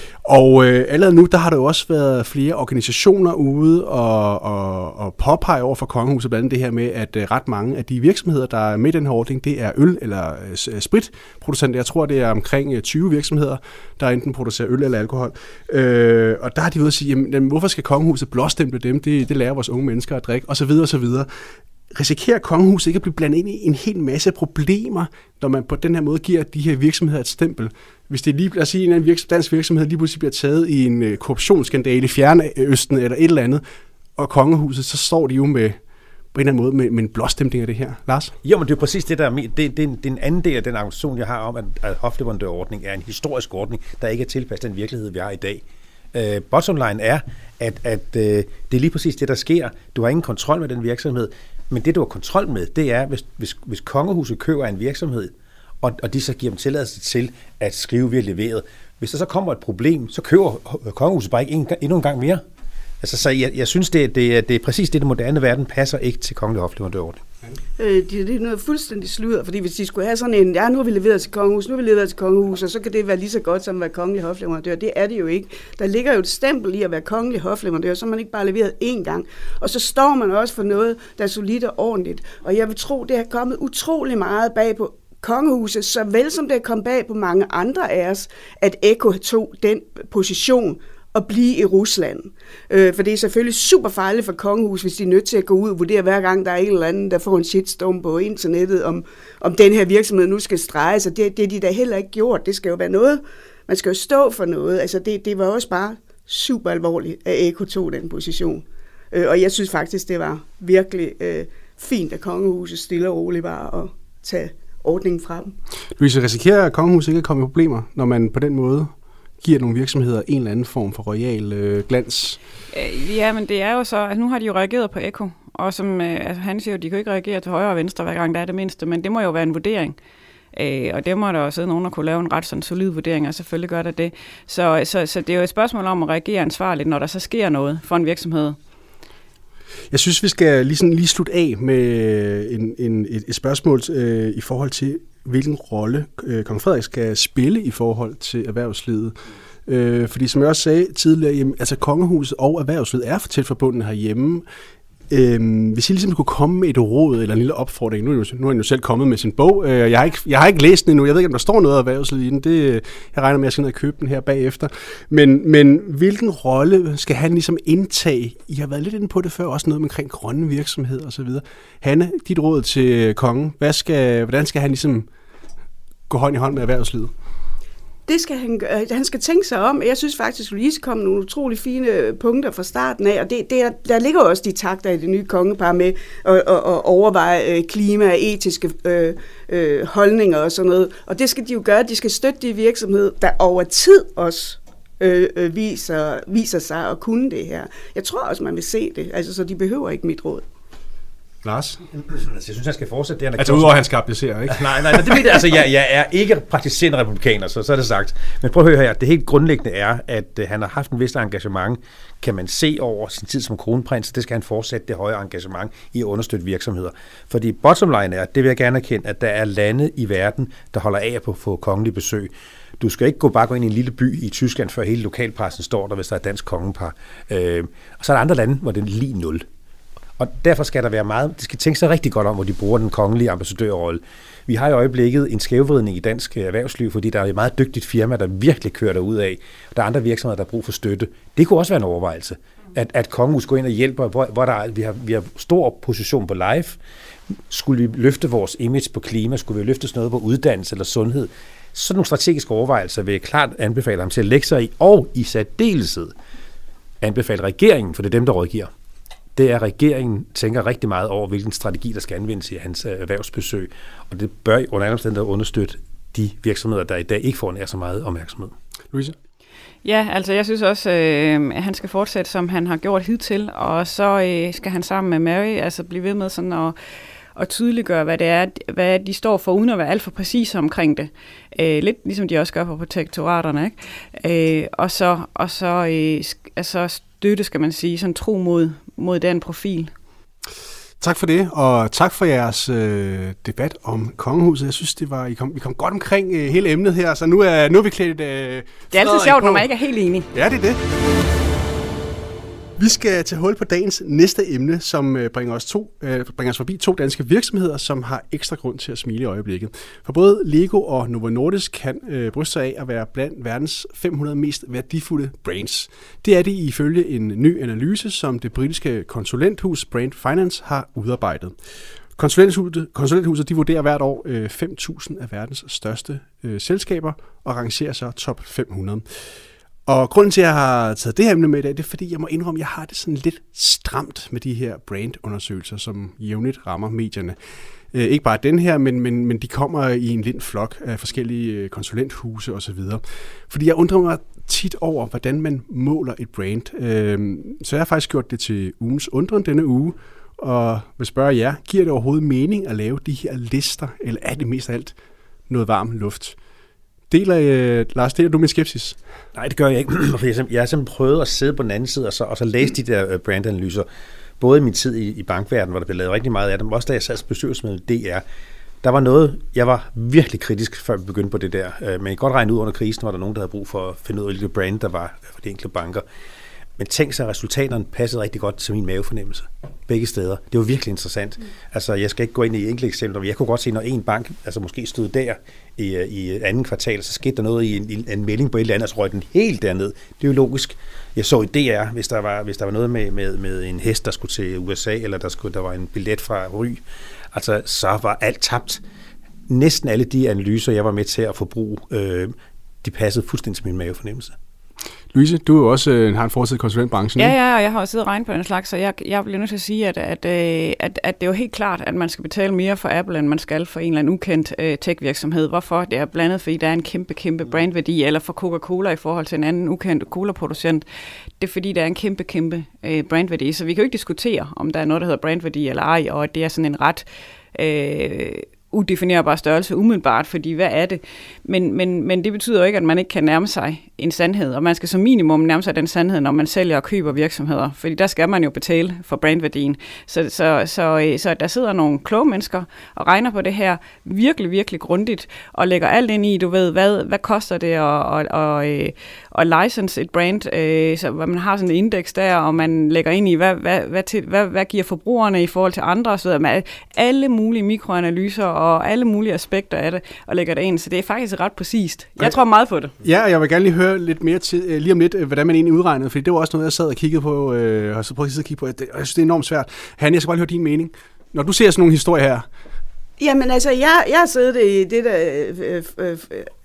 Og øh, allerede nu, der har der jo også været flere organisationer ude og, og, og påpege over for kongehuset, blandt andet det her med, at øh, ret mange af de virksomheder, der er med i den her ordning, det er øl- eller øh, spritproducenter. Jeg tror, det er omkring tyve virksomheder, der enten producerer øl eller alkohol. Øh, og der har de ude at sige, jamen, hvorfor skal kongehuset blåstemple dem? Det, det lærer vores unge mennesker at drikke, osv. osv. Risikerer kongehuset ikke at blive blandet ind i en hel masse problemer, når man på den her måde giver de her virksomheder et stempel? Hvis det lige, lad os sige, en anden dansk virksomhed lige pludselig bliver taget i en korruptionsskandale i Fjernøsten eller et eller andet, og kongehuset, så står de jo med på en eller anden måde med, med en blåstempling af det her. Lars? Jo, men det er præcis det, der er, det, det, det er en anden del af den argumentation, jeg har om, at, at hofleverandørordning er en historisk ordning, der ikke er tilpasset den virkelighed, vi har i dag. Uh, bottom line er, at, at uh, det er lige præcis det, der sker. Du har ingen kontrol med den virksomhed, men det, du har kontrol med, det er, hvis, hvis, hvis kongehuset køber en virksomhed, og, og de så giver dem tilladelse til at skrive, vi har leveret. Hvis der så kommer et problem, så køber kongehuset bare ikke en, endnu en gang mere. Altså, så jeg, jeg synes, det, det, det er præcis det, den moderne verden passer ikke til kongelig hofleverandørordning. Øh, det, det er noget fuldstændig sludder, fordi hvis de skulle have sådan en, ja, nu har vi leveret til kongehus, nu har vi leveret til kongehus, og så kan det være lige så godt som at være kongelig hofleverandør. Det er det jo ikke. Der ligger jo et stempel i at være kongelig hofleverandør, så man ikke bare leveret én gang. Og så står man også for noget, der er solidt og ordentligt. Og jeg vil tro, det har kommet utrolig meget bag på kongehuset, så vel som det er kommet bag på mange andre af os, at Eko tog den position at blive i Rusland. Øh, for det er selvfølgelig super farligt for kongehuset, hvis de er nødt til at gå ud og vurdere hver gang, der er en eller anden, der får en shitstorm på internettet, om, om den her virksomhed nu skal strege sig. Det, det er de da heller ikke gjort. Det skal jo være noget. Man skal jo stå for noget. Altså det, det var også bare super alvorligt, at Eko tog den position. Øh, og jeg synes faktisk, det var virkelig øh, fint, at kongehuset stille og roligt var at tage ordningen fra dem. Louise, risikerer at kongehuset ikke at komme i problemer, når man på den måde giver nogle virksomheder en eller anden form for royal øh, glans? Ja, men det er jo så, altså nu har de jo reageret på Eko, og som øh, altså, han siger jo, de kan ikke reagere til højre og venstre, hver gang der er det mindste, men det må jo være en vurdering. Øh, og det må der jo sidde nogen, der kunne lave en ret sådan solid vurdering, og selvfølgelig gør der det. Så, så, så det er jo et spørgsmål om at reagere ansvarligt, når der så sker noget for en virksomhed. Jeg synes, vi skal lige, sådan, lige slutte af med en, en, et, et spørgsmål øh, i forhold til, hvilken rolle øh, kong Frederik skal spille i forhold til erhvervslivet. Øh, fordi som jeg også sagde tidligere, jamen, altså kongehuset og erhvervslivet er for tæt forbundet herhjemme. Øh, hvis I ligesom kunne komme med et råd eller en lille opfordring, nu er, jo, nu er han jo selv kommet med sin bog, øh, jeg, har ikke, jeg har ikke læst den endnu, jeg ved ikke, om der står noget af erhvervslivet i den, det, jeg regner med, at jeg skal ned og købe den her bagefter, men, men hvilken rolle skal han ligesom indtage? I har været lidt inde på det før, også noget omkring grønne virksomheder og så videre. Hanne, dit råd til kongen, hvad skal, hvordan skal han ligesom gå hånd i hånd med erhvervslivet? Det skal han gøre. Han skal tænke sig om. Jeg synes faktisk, at Louise kom nogle utrolig fine punkter fra starten af, og det, det er, der ligger også de takter i det nye kongepar med at, at, at overveje klima og etiske øh, øh, holdninger og sådan noget. Og det skal de jo gøre. De skal støtte de virksomheder, der over tid også øh, øh, viser, viser sig at kunne det her. Jeg tror også, man vil se det, altså, så de behøver ikke mit råd. Lars? Jeg synes, han skal fortsætte det. Han altså udover, at han skal applicere, ikke? nej, nej, det ved jeg. Altså, jeg, jeg er ikke praktiserende republikaner, så, så er det sagt. Men prøv at høre her. Det helt grundlæggende er, at uh, han har haft en vis engagement, kan man se over sin tid som kronprins, det skal han fortsætte det høje engagement i at understøtte virksomheder. Fordi bottom line er, det vil jeg gerne erkende, at der er lande i verden, der holder af på at få kongelige besøg. Du skal ikke gå bare gå ind i en lille by i Tyskland, før hele lokalpressen står der, hvis der er dansk kongepar. Øh, og så er der andre lande, hvor det er lige nul. Og derfor skal der være meget, de skal tænke sig rigtig godt om, hvor de bruger den kongelige ambassadørrolle. Vi har i øjeblikket en skævvridning i dansk erhvervsliv, fordi der er et meget dygtigt firma, der virkelig kører derud af. Der er andre virksomheder, der har brug for støtte. Det kunne også være en overvejelse, at, at kongehus går ind og hjælper, hvor, hvor der er, vi, har, vi har stor position på live. Skulle vi løfte vores image på klima? Skulle vi løfte sådan noget på uddannelse eller sundhed? Sådan nogle strategiske overvejelser vil jeg klart anbefale ham til at lægge sig i, og i særdeleshed anbefale regeringen, for det er dem, der rådgiver. Det er, at regeringen tænker rigtig meget over, hvilken strategi, der skal anvendes i hans erhvervsbesøg, og det bør under andre omstændigheder understøtte de virksomheder, der i dag ikke får nær så meget opmærksomhed. Louise? Ja, altså jeg synes også, øh, at han skal fortsætte, som han har gjort hidtil, og så øh, skal han sammen med Mary altså blive ved med sådan at og tydeliggøre, hvad det er, hvad de står for, uden at være alt for præcise omkring det. Øh, lidt ligesom de også gør på protektoraterne, ikke? Øh, og så, og så øh, altså støtte, skal man sige, sådan tro mod, mod den profil. Tak for det, og tak for jeres øh, debat om kongehuset. Jeg synes, det var, I kom, vi kom godt omkring øh, hele emnet her, så nu er, nu er vi klædt øh, det er altid sjovt, på. Når man ikke er helt enig. Ja, det er det. Vi skal tage hul på dagens næste emne, som bringer os, to, øh, bringer os forbi to danske virksomheder, som har ekstra grund til at smile i øjeblikket. For både Lego og Novo Nordisk kan øh, bryste sig af at være blandt verdens fem hundrede mest værdifulde brands. Det er det ifølge en ny analyse, som det britiske konsulenthus Brand Finance har udarbejdet. Konsulenthuset, konsulenthuset de vurderer hvert år øh, fem tusind af verdens største øh, selskaber og rangerer så top fem hundrede. Og grunden til, at jeg har taget det her emne med i dag, det er, fordi jeg må indrømme, at jeg har det sådan lidt stramt med de her brandundersøgelser, som jævnligt rammer medierne. Øh, ikke bare den her, men, men, men de kommer i en lind flok af forskellige konsulenthuse osv. Fordi jeg undrer mig tit over, hvordan man måler et brand. Øh, så jeg har faktisk gjort det til ugens undren denne uge, og vil spørge jer, giver det overhovedet mening at lave de her lister, eller er det mest af alt noget varm luft? Deler, øh, Lars, deler du min skepsis? Nej, det gør jeg ikke. Jeg har simpelthen prøvet at sidde på den anden side og så, og så læse de der brandanalyser. Både i min tid i, i bankverdenen, hvor der blev lavet rigtig meget af dem, også da jeg sad som bestyrelsesmedlem i D R. Der var noget, jeg var virkelig kritisk, før vi begyndte på det der. Men jeg kan godt regne ud under krisen, var der nogen, der havde brug for at finde ud af, hvilket brand der var for de enkelte banker. Men tænk sig, at resultaterne passede rigtig godt til min mavefornemmelse. Begge steder. Det var virkelig interessant. Mm. Altså, jeg skal ikke gå ind i enkelte eksempler, men jeg kunne godt se, når en bank altså måske stod der i, i anden kvartal, så skete der noget i en, en melding på et eller andet, og så røg den helt derned. Det er jo logisk. Jeg så i D R, hvis der var, hvis der var noget med, med, med en hest, der skulle til U S A, eller der, skulle, der var en billet fra Ry, altså, så var alt tabt. Næsten alle de analyser, jeg var med til at forbruge, øh, de passede fuldstændig til min mavefornemmelse. Louise, du er jo også øh, har en fortid i konsulentbranchen. Ja, ja, og jeg har også siddet og regnet på den slags, så jeg, jeg bliver nødt til at sige, at, at, at, at det er jo helt klart, at man skal betale mere for Apple, end man skal for en eller anden ukendt øh, tech-virksomhed. Hvorfor? Det er blandt andet, fordi der er en kæmpe, kæmpe brandværdi, eller for Coca-Cola i forhold til en anden ukendt cola-producent. Det er fordi, der er en kæmpe, kæmpe øh, brandværdi. Så vi kan jo ikke diskutere, om der er noget, der hedder brandværdi eller ej, og at det er sådan en ret Øh, udefinerbar størrelse umiddelbart, fordi hvad er det? Men, men, men det betyder jo ikke, at man ikke kan nærme sig en sandhed, og man skal som minimum nærme sig den sandhed, når man sælger og køber virksomheder, fordi der skal man jo betale for brandværdien. Så, så, så, så der sidder nogle kloge mennesker og regner på det her virkelig, virkelig grundigt, og lægger alt ind i, du ved, hvad, hvad koster det at, at, at, at license et brand, så man har sådan et indeks der, og man lægger ind i, hvad, hvad, hvad, til, hvad, hvad giver forbrugerne i forhold til andre, og så videre, med alle mulige mikroanalyser og alle mulige aspekter af det, og lægger det ind. Så det er faktisk ret præcist. Jeg tror meget på det. Ja, og jeg vil gerne lige høre lidt mere til, lige om lidt, hvordan man egentlig udregnede, for det var også noget, jeg sad og kiggede på, øh, og så prøvede jeg at kigge på, og jeg synes, det er enormt svært. Hanne, jeg skal bare høre din mening. Når du ser sådan nogle historier her. Jamen altså, jeg, jeg har siddet i det der øh, øh,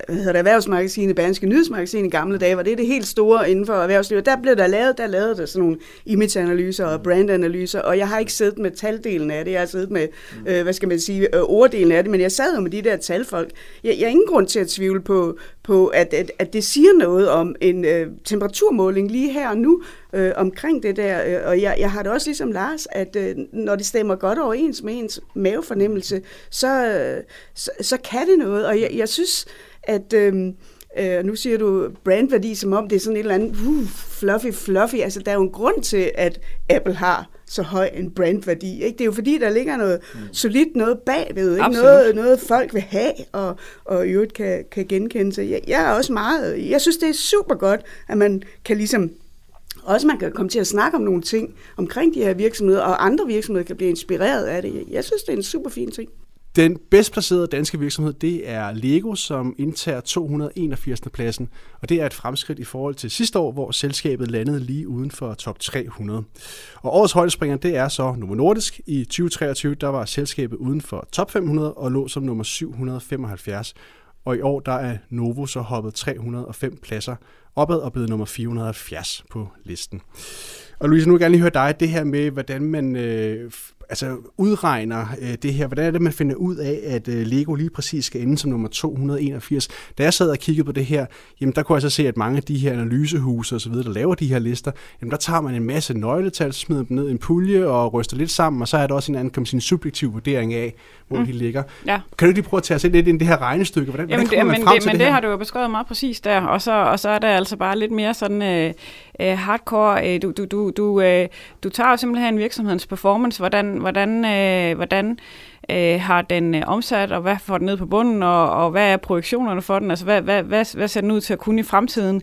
hvad hedder det, Erhvervsmagasinet, Berlingske Nyhedsmagasin i gamle dage, var det det helt store inden for erhvervslivet. Der blev der lavet, der lavede der sådan nogle image-analyser og brand-analyser, og jeg har ikke siddet med taldelen af det, jeg har siddet med, øh, hvad skal man sige, øh, orddelen af det, men jeg sad jo med de der talfolk. Jeg, jeg har ingen grund til at tvivle på, på at, at, at det siger noget om en øh, temperaturmåling lige her og nu, øh, omkring det der, øh, og jeg, jeg har det også ligesom Lars, at øh, når det stemmer godt overens med ens mavefornemmelse, så, øh, så, så kan det noget, og jeg, jeg synes, at øh, øh, nu siger du brandværdi, som om det er sådan et eller andet uh, fluffy, fluffy, altså der er jo en grund til, at Apple har så høj en brandværdi, ikke? Det er jo fordi, der ligger noget mm. solidt, noget bagved, ikke? Noget, noget folk vil have, og, og i øvrigt kan, kan genkende sig. Jeg, jeg er også meget, jeg synes, det er super godt, at man kan ligesom også man kan komme til at snakke om nogle ting omkring de her virksomheder, og andre virksomheder kan blive inspireret af det. Jeg synes, det er en super fin ting. Den bedst placerede danske virksomhed, det er Lego, som indtager to hundrede og enogfirs. pladsen, og det er et fremskridt i forhold til sidste år, hvor selskabet landede lige uden for top tre hundrede. Og årets højdespringer, det er så Novo Nordisk. I tyve treogtyve, der var selskabet uden for top fem hundrede og lå som nummer syv hundrede og femoghalvfjerds. Og i år, der er Novo så hoppet tre hundrede og fem pladser opad og blevet nummer fire hundrede og halvfjerds på listen. Og Louise, nu vil jeg gerne lige høre dig, det her med, hvordan man øh, altså udregner øh, det her. Hvordan er det, man finder ud af, at øh, Lego lige præcis skal ende som nummer to hundrede og enogfirs? Da jeg sad og kiggede på det her, jamen der kunne jeg så se, at mange af de her analysehuse og så videre, der laver de her lister, jamen der tager man en masse nøgletal, smider dem ned i en pulje og ryster lidt sammen, og så er der også en anden, kan man sige, en subjektiv vurdering af, hvor mm. de ligger. Ja. Kan du lige prøve at tage os lidt ind i det her regnestykke? Hvordan, jamen, hvordan det, man frem det, til men det, det har du jo beskrevet meget præcis der, og så, og så er det altså bare lidt mere sådan øh, øh, hardcore. Øh, du, du, du, du, øh, du tager jo simpelthen virksomhedens performance, hvordan, hvordan, øh, hvordan øh, har den øh, omsat, og hvad får den ned på bunden, og, og hvad er projektionerne for den, altså hvad, hvad, hvad, hvad ser den ud til at kunne i fremtiden,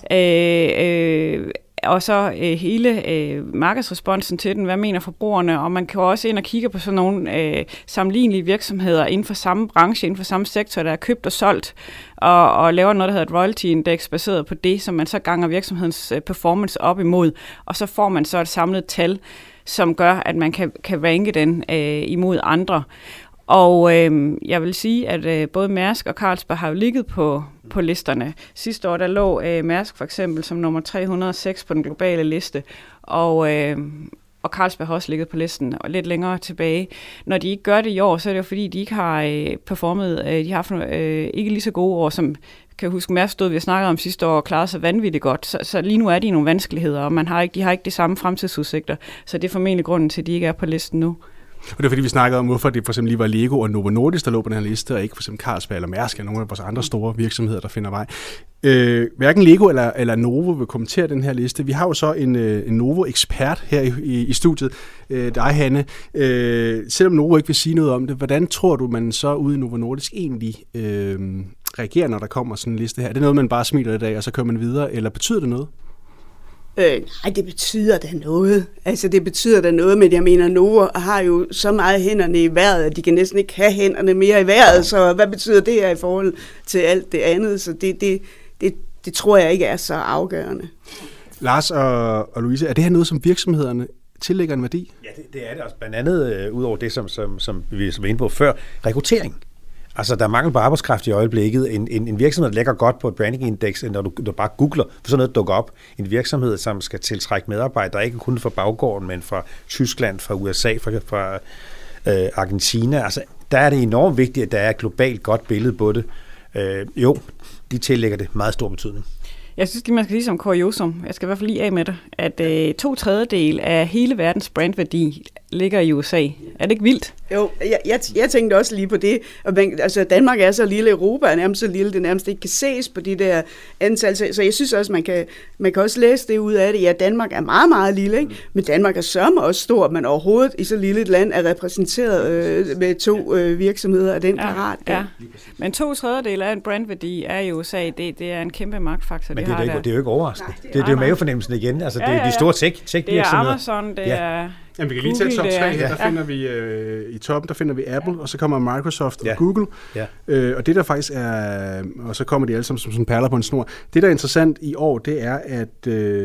øh, øh, og så øh, hele øh, markedsresponsen til den, hvad mener forbrugerne, og man kan jo også ind og kigge på sådan nogle øh, sammenlignelige virksomheder inden for samme branche, inden for samme sektor, der er købt og solgt, og, og laver noget, der hedder et royalty index, baseret på det, som man så ganger virksomhedens øh, performance op imod, og så får man så et samlet tal, som gør, at man kan, kan ranke den øh, imod andre. Og øh, jeg vil sige, at øh, både Mærsk og Carlsberg har jo ligget på, på listerne. Sidste år, der lå øh, Mærsk for eksempel som nummer tre hundrede og seks på den globale liste, og, øh, og Carlsberg har også ligget på listen og lidt længere tilbage. Når de ikke gør det i år, så er det jo fordi, de ikke har øh, performet, øh, de har haft øh, ikke lige så gode år, som kan jeg huske, Mærsk stod, vi har snakket om sidste år, og klarede sig vanvittigt godt. Så, så lige nu er de nogle vanskeligheder, og man har ikke, de har ikke de samme fremtidsudsigter. Så det er formentlig grunden til, at de ikke er på listen nu. Og det er fordi, vi snakkede om, hvorfor det for eksempel lige var Lego og Novo Nordisk, der lå på den her liste, og ikke for eksempel Carlsberg eller Mærsk eller nogle af vores andre store virksomheder, der finder vej. Øh, hverken Lego eller, eller Novo vil kommentere den her liste. Vi har jo så en, en Novo-ekspert her i, i, i studiet, øh, dig Hanne. Øh, selvom Novo ikke vil sige noget om det, hvordan tror du, man så ude i Novo Nordisk egentlig øh, reagerer, når der kommer sådan en liste her? Er det noget, man bare smiler i dag, og så kører man videre, eller betyder det noget? Øh, nej, det betyder da noget. Altså, det betyder da noget, men jeg mener, Novo har jo så meget hænderne i vejret, at de kan næsten ikke have hænderne mere i vejret, så hvad betyder det her i forhold til alt det andet? Så det, det, det, det tror jeg ikke er så afgørende. Lars og, og Louise, er det her noget, som virksomhederne tillægger en værdi? Ja, det, det er det også. Blandt andet, øh, ud over det, som, som, som vi var inde på før, rekruttering. Altså, der er mangel på arbejdskraft i øjeblikket. En, en, en virksomhed, der ligger godt på et branding-index, når du, du bare googler, for sådan noget dukker op. En virksomhed, som skal tiltrække medarbejdere, ikke kun fra baggården, men fra Tyskland, fra U S A, fra, fra øh, Argentina. Altså, der er det enormt vigtigt, at der er et globalt godt billede på det. Øh, jo, de tillægger det meget stor betydning. Jeg synes lige, man skal sige som kuriosum, jeg skal i hvert fald lige af med det, at øh, to tredjedel af hele verdens brandværdi ligger i U S A. Er det ikke vildt? Jo, jeg, jeg, jeg tænkte også lige på det. Og man, altså, Danmark er så lille, Europa er nærmest så lille, det nærmest ikke kan ses på de der antal. Så jeg synes også, man kan, man kan også læse det ud af det. Ja, Danmark er meget, meget lille, ikke? Men Danmark er sørme også stor, at man overhovedet i så lille et land er repræsenteret øh, med to øh, virksomheder af den ja, karat. Ja. Men to tredjedel af en brandværdi er i U S A. Det, det er en kæmpe magtfaktor. Men det, det, er, ikke, det er jo ikke overraskende. Nej, det, er, det, det er jo mavefornemmelsen igen. Altså, ja, det er ja, ja. de store tech, tech-virksomheder. Det er Amazon, det ja. er... Jamen, vi kan lige tage top tre her. Der ja. finder vi øh, i toppen, der finder vi Apple, og så kommer Microsoft og ja. Google. Ja. Øh, og det der faktisk er, og så kommer de alle sammen som sådan perler på en snor. Det der er interessant i år, det er, at øh,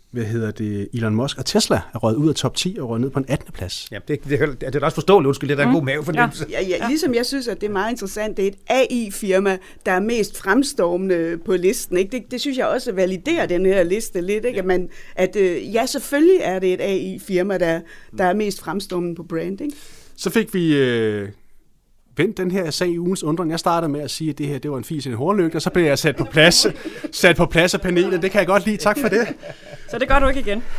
hvad hedder det, Elon Musk og Tesla er røget ud af top ti og røget ned på en attende plads. Ja, det, det, det, det er da også forståeligt, undskyld, det er da en Mm. god mavefornemmelse. Ja, ja, ligesom jeg synes, at det er meget interessant, det er et A I-firma, der er mest fremstormende på listen. Ikke? Det, det synes jeg også validerer den her liste lidt. Ikke? At, man, at øh, ja, selvfølgelig er det et A I-firma, der, der er mest fremstormende på branding. Så fik vi øh, vendt den her sag i ugens undren. Jeg startede med at sige, at det her det var en fis i en hornlygte, og så blev jeg sat på plads, sat på plads af panelet. Det kan jeg godt lide. Tak for det. Så det gør du ikke igen.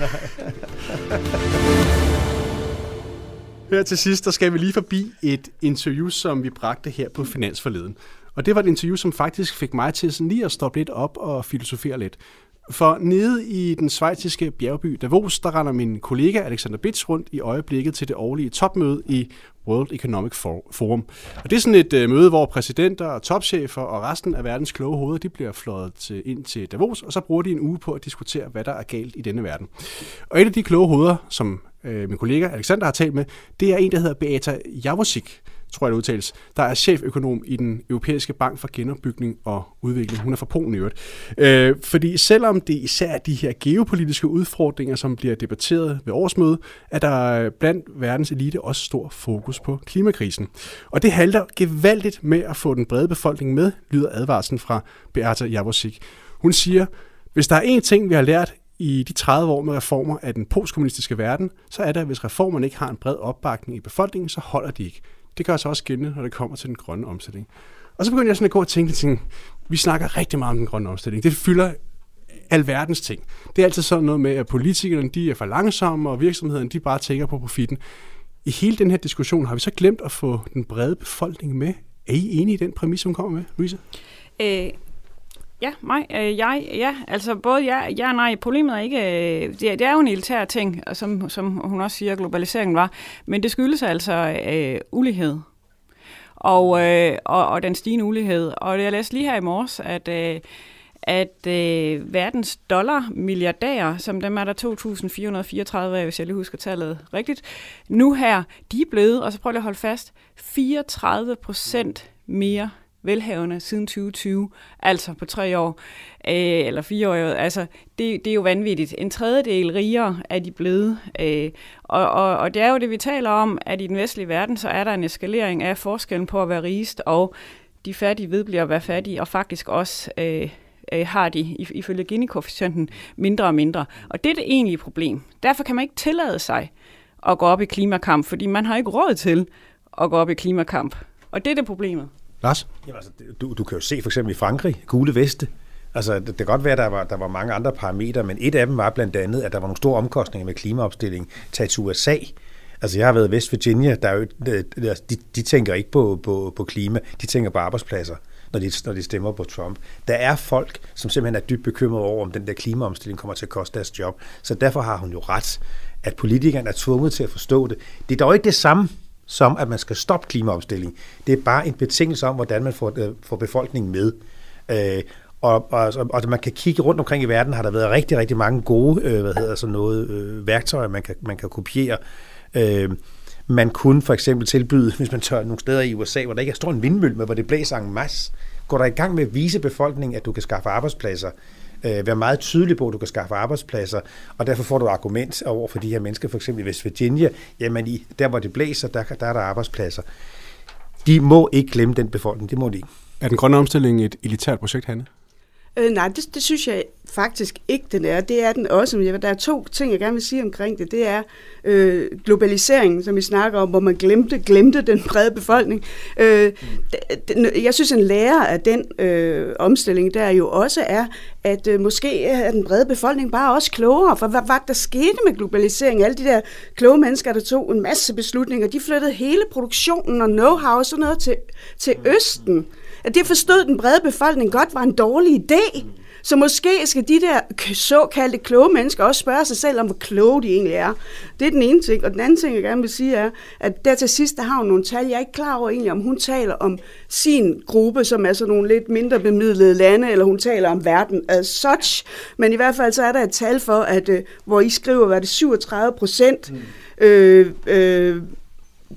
Her til sidst, der skal vi lige forbi et interview, som vi bragte her på Finans forleden. Og det var et interview, som faktisk fik mig til sådan lige at stoppe lidt op og filosofere lidt. For nede i den schweiziske bjergby Davos, der render min kollega Alexander Bitz rundt i øjeblikket til det årlige topmøde i World Economic Forum. Og det er sådan et uh, møde, hvor præsidenter og topchefer og resten af verdens kloge hoveder, de bliver fløjet til, ind til Davos, og så bruger de en uge på at diskutere, hvad der er galt i denne verden. Og et af de kloge hoveder, som øh, min kollega Alexander har talt med, det er en, der hedder Beata Javosik, tror jeg det udtales, der er cheføkonom i den Europæiske Bank for Genopbygning og Udvikling. Hun er fra Polen i øvrigt. Øh, fordi selvom det især er de her geopolitiske udfordringer, som bliver debatteret ved årsmødet, er der blandt verdens elite også stor fokus på klimakrisen. Og det halter gevaldigt med at få den brede befolkning med, lyder advarslen fra Beata Javosik. Hun siger, hvis der er én ting, vi har lært i de tredive år med reformer af den postkommunistiske verden, så er det, at hvis reformerne ikke har en bred opbakning i befolkningen, så holder de ikke. Det gør sig også gældende, når det kommer til den grønne omstilling. Og så begynder jeg sådan at gå og tænke, tænke, vi snakker rigtig meget om den grønne omstilling. Det fylder alverdens ting. Det er altid sådan noget med, at politikerne de er for langsomme, og virksomhederne de bare tænker på profitten. I hele den her diskussion har vi så glemt at få den brede befolkning med. Er I enige i den præmis, hun kommer med, Louise? Øh, ja, mig. Øh, jeg, ja, altså både ja, ja og nej. Problemet er ikke, øh, det, det er jo en elitær ting, som, som hun også siger, globaliseringen var, men det skyldes altså øh, ulighed. Og, øh, og, og den stigende ulighed. Og jeg læste lige her i morges, at, øh, at øh, verdens dollar-milliardærer, som dem er der to tusind fire hundrede og fireogtredive af, hvis jeg lige husker tallet rigtigt, nu her, de er blevet, og så prøv lige at holde fast, fireogtredive procent mere velhavende siden tyve tyve, altså på tre år, øh, eller fire år, altså det, det er jo vanvittigt. En tredjedel rigere er de blevet, øh, og, og, og det er jo det, vi taler om, at i den vestlige verden, så er der en eskalering af forskellen på at være rigest, og de fattige vedbliver at være fattige, og faktisk også øh, øh, har de, ifølge Gini-koefficienten, mindre og mindre. Og det er det egentlige problem. Derfor kan man ikke tillade sig at gå op i klimakamp, fordi man har ikke råd til at gå op i klimakamp. Og det er det problemet. Lars? Jamen, altså, du, du kan jo se for eksempel i Frankrig, gule veste. Altså, det, det kan godt være, at der var, der var mange andre parametre, men et af dem var blandt andet, at der var nogle store omkostninger med klimaopstilling. Tag til U S A. Altså, jeg har været i West Virginia, der er jo, de, de tænker ikke på, på, på klima, de tænker på arbejdspladser, når de, når de stemmer på Trump. Der er folk, som simpelthen er dybt bekymrede over, om den der klimaomstilling kommer til at koste deres job. Så derfor har hun jo ret, at politikerne er tvunget til at forstå det. Det er dog ikke det samme, som at man skal stoppe klimaomstilling. Det er bare en betingelse om, hvordan man får, øh, får befolkningen med. Øh, og, og, og man kan kigge rundt omkring i verden, har der været rigtig, rigtig mange gode øh, hvad hedder, sådan noget, øh, værktøjer, man kan, man kan kopiere. Øh, man kunne for eksempel tilbyde, hvis man tør nogle steder i U S A, hvor der ikke er stor en vindmølle, men hvor det blæser en masse, går der i gang med at vise befolkningen, at du kan skaffe arbejdspladser. Øh, være meget tydelig på, at du kan skaffe arbejdspladser, og derfor får du et argument over for de her mennesker, for eksempel i West Virginia, jamen i, der hvor det blæser, der, der er der arbejdspladser. De må ikke glemme den befolkning, det må de ikke. Er den grønne omstilling et elitært projekt, Hanne? Øh, nej, det, det synes jeg faktisk ikke, den er. Det er den også. Men der er to ting, jeg gerne vil sige omkring det. Det er øh, globaliseringen, som vi snakker om, hvor man glemte, glemte den brede befolkning. Øh, den, jeg synes, en lærer af den øh, omstilling, der jo også er, at øh, måske er den brede befolkning bare også klogere. For hvad var der skete med globaliseringen? Alle de der kloge mennesker, der tog en masse beslutninger, de flyttede hele produktionen og know-how og sådan noget til, til Østen. At det forstod den brede befolkning godt var en dårlig idé. Så måske skal de der såkaldte kloge mennesker også spørge sig selv om, hvor kloge de egentlig er. Det er den ene ting. Og den anden ting, jeg gerne vil sige, er, at der til sidst, der har hun nogle tal. Jeg er ikke klar over egentlig, om hun taler om sin gruppe, som er sådan nogle lidt mindre bemidlede lande, eller hun taler om verden as such. Men i hvert fald så er der et tal for, at hvor I skriver, hvad det syvogtredive procent øh, øh,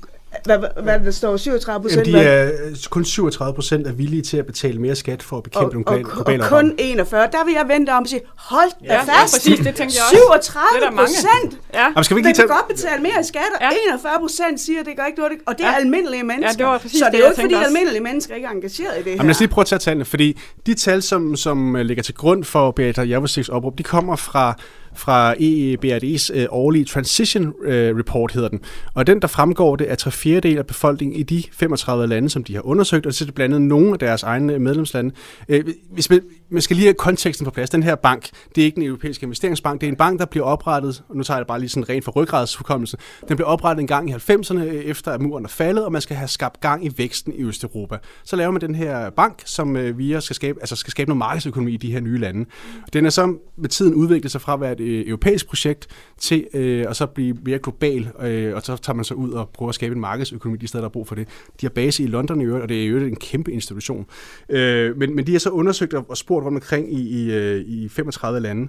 hvad, hvad der står, syvogtredive procent? Jamen, de er kun syvogtredive procent er villige til at betale mere skat for at bekæmpe og, nogle og, globale og kun enogfyrre. Der vil jeg vente om og sige, hold da ja, fast. Ja, præcis, det tænkte jeg også. syvogtredive procent. Ja. Jamen, skal vi ikke det tage... kan godt betale mere i skat, og ja. enogfyrre procent siger, at det gør ikke noget. Og det er ja. almindelige mennesker. Ja, det var præcis så det er det, jo ikke, fordi også. almindelige mennesker ikke er engageret i det her. Jamen, lad os lige prøve at tage tallene, fordi de tal, som, som ligger til grund for Beata Javosiks opråb, de kommer fra fra E B R D's øh, årlige Transition øh, Report, hedder den. Og den, der fremgår, det er tre fjerdedel af befolkningen i de femogtredive lande, som de har undersøgt, og så er det blandt andet nogle af deres egne medlemslande. Øh, hvis man, man skal lige have konteksten på plads. Den her bank, det er ikke en europæisk investeringsbank, det er en bank, der bliver oprettet, og nu tager jeg det bare lige sådan rent for ryggradshukommelse, den blev oprettet en gang i halvfemserne, efter at muren er faldet, og man skal have skabt gang i væksten i Østeuropa. Så laver man den her bank, som øh, via skal skabe, altså skal skabe noget markedsøkonomi i de her nye lande. Den er så med tiden udviklet sig fra at være et øh, europæisk projekt til øh, at så blive mere global, øh, og så tager man så ud og prøver at skabe en markedsøkonomi de steder, der er brug for det. De har base i London i øvrigt, og det er i øvrigt en kæmpe institution. Øh, men, men de har så undersøgt og spurgt rundt omkring i, i, i femogtredive lande,